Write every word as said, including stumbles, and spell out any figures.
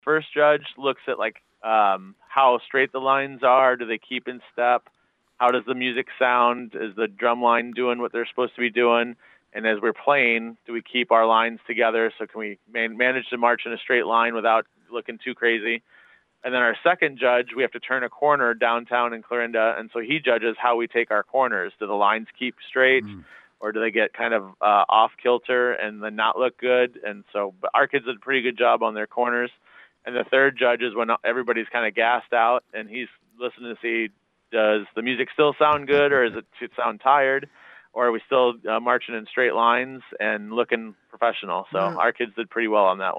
First judge looks at like um, how straight the lines are. Do they keep in step? How does the music sound? Is the drum line doing what they're supposed to be doing? And as we're playing, do we keep our lines together? So can we man- manage to march in a straight line without looking too crazy? And then our second judge, we have to turn a corner downtown in Clarinda, and so he judges how we take our corners. Do the lines keep straight, mm. or do they get kind of uh, off kilter and then not look good? And so but our kids did a pretty good job on their corners. And the third judge is when everybody's kind of gassed out, and he's listening to see, does the music still sound good, or is it, it sound tired? Or are we still uh, marching in straight lines and looking professional? So mm. our kids did pretty well on that one.